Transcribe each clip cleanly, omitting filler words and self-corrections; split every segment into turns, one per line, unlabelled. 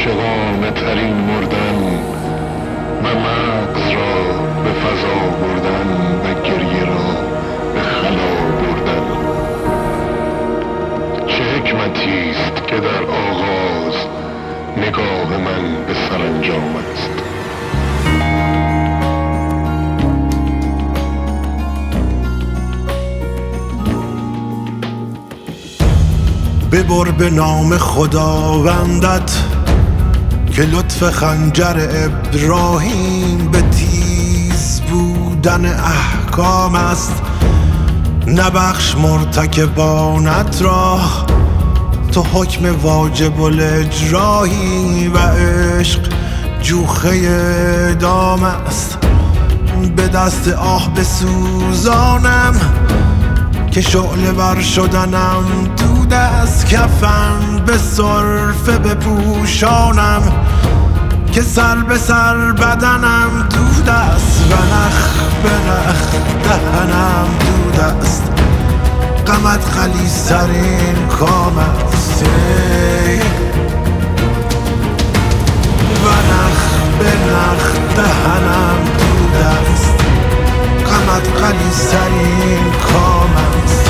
عاشقانه ترین مردن و مغز را به فضا بردن و گریه را به خلا بردن. چه حکمتی است که در آغاز نگاه من به سرانجام است.
ببر به نام خداوندت که لطف خنجر ابراهیم به تیز بودن احکام است. نبخش مرتکبانت را، تو حکم واجب الاجرایی و عشق جوخه اعدام است. به دست آه بسوزانم که شعله ور شدنم دود از کفن، به سرفه بپوشانم که سر به سر بدنم دود است و نخ به نخ دهنم دود است. غمت غلیظترین کام است و نخ به نخ دهنم دود است. غمت غلیظترین کام است.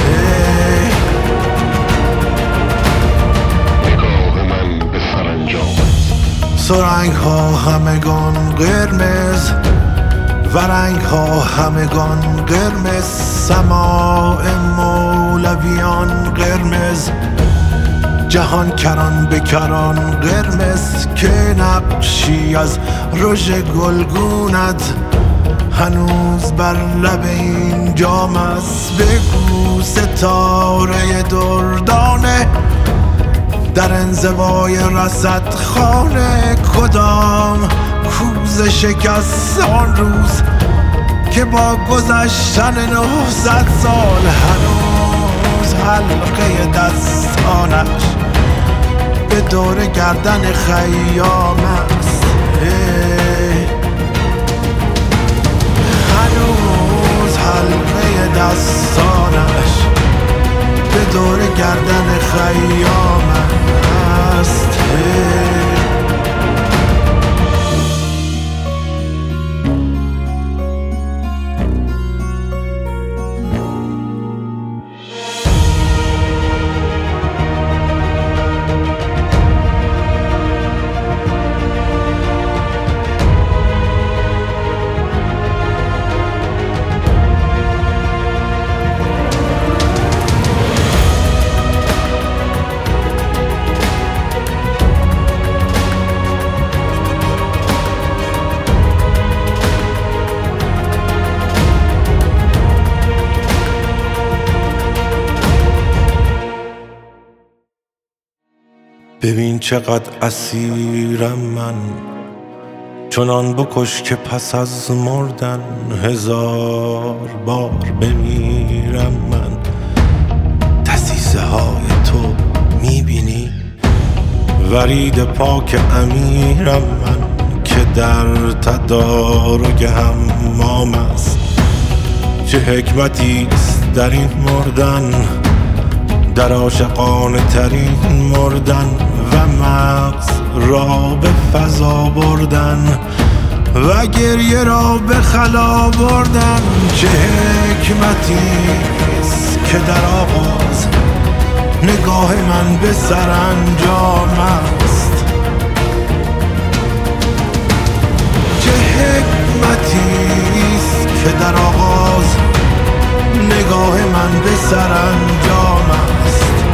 نگاه من به سرانجام است.
سرنگ ها همگان قرمز و رنگ ها همگان قرمز. سماع مولویان قرمز، جهان کران به کران قرمز. که نقشی از رژ گلگونت هنوز بر لب این جام است. بگو ستاره دردانه در انزوای رصد خانه کدام کوزه شکست آن روز که با گذشتن 900 سال هنوز حلقه دستانش به دور گردن خیام است. هنوز حلقه دستانش به دور گردن خیام است. ببین چقدر اسیرم من، چنان بکش که پس از مردن 1000 بار بمیرم من. دسیسه های تو میبینی؟ ورید پاک امیرم من که در تدارک حمام است. چه حکمتی است در این مردن، در عاشقانه ترین مردن و مغز را به فضا بردن و گریه را به خلا بردن. چه حکمتی است که در آغاز نگاه من به سرانجام است. چه حکمتی است که در آغاز نگاه من به سرانجام است.